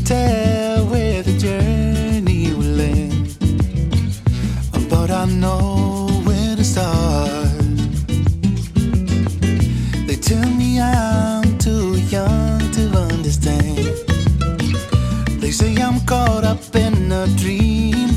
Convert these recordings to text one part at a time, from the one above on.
tell where the journey will end, but I know where to start. They tell me I'm too young to understand. They say I'm caught up in a dream,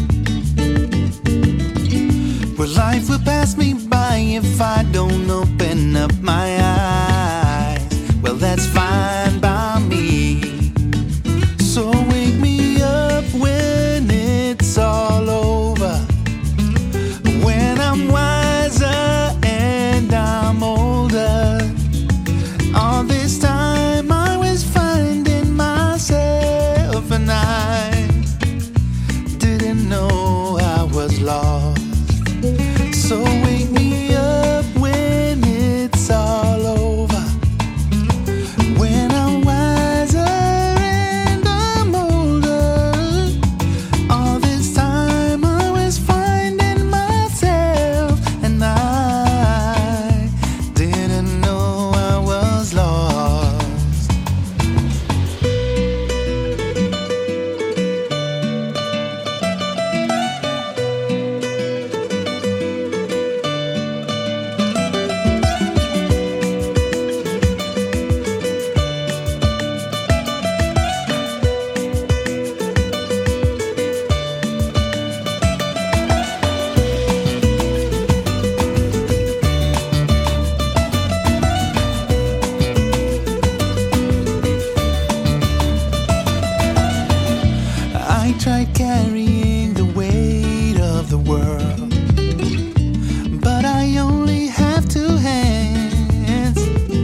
where life will pass me by if I don't open up my eyes. Well, that's fine by me. So wake me up when it's all over, when I'm wiser and I'm older. All this time I was finding myself, and I didn't know I was lost. So wake me up when it's all over, when I'm wiser and I'm older. All this time I was finding myself, and I didn't know I was lost. I tried carrying the weight of the world, but I only have two hands.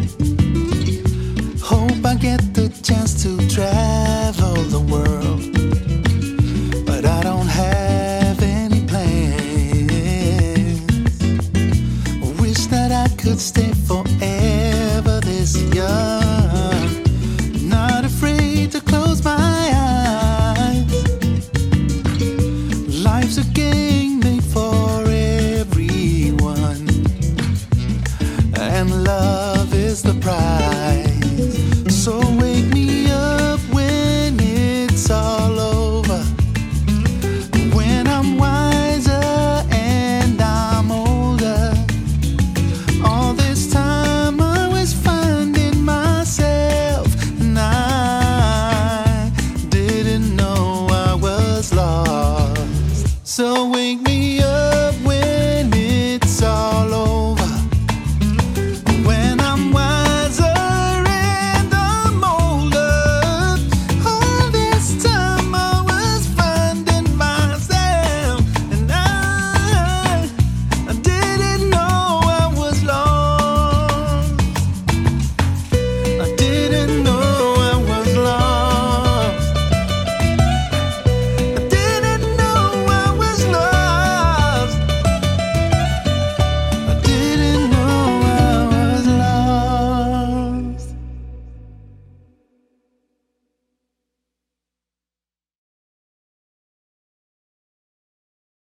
Hope I get the chance to travel the world, but I don't have any plans. Wish that I could stay forever this young, not afraid to close my eyes. Life's a game made for everyone, and love is the prize. So wake me up when it's all over, when I'm wiser and I'm older. All this time I was finding myself, and I didn't know I was lost. So wake me up